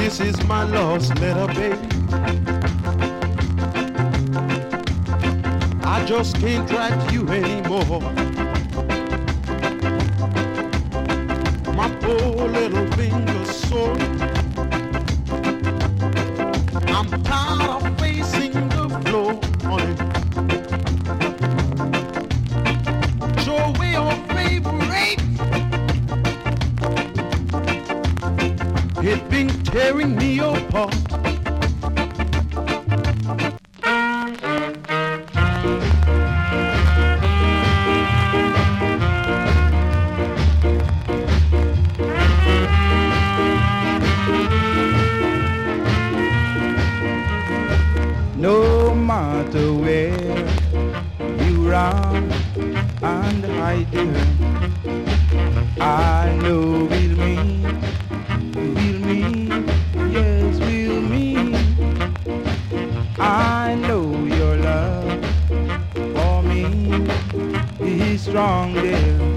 This is my lost letter, baby. I just can't write to you anymore. My poor little finger's sore. I'm tired of facing the floor, honey. Show away your favorite. It's been tearing me apart. No matter where you run and hide there, I know we'll meet, yes we'll meet. I know your love for me is strong there.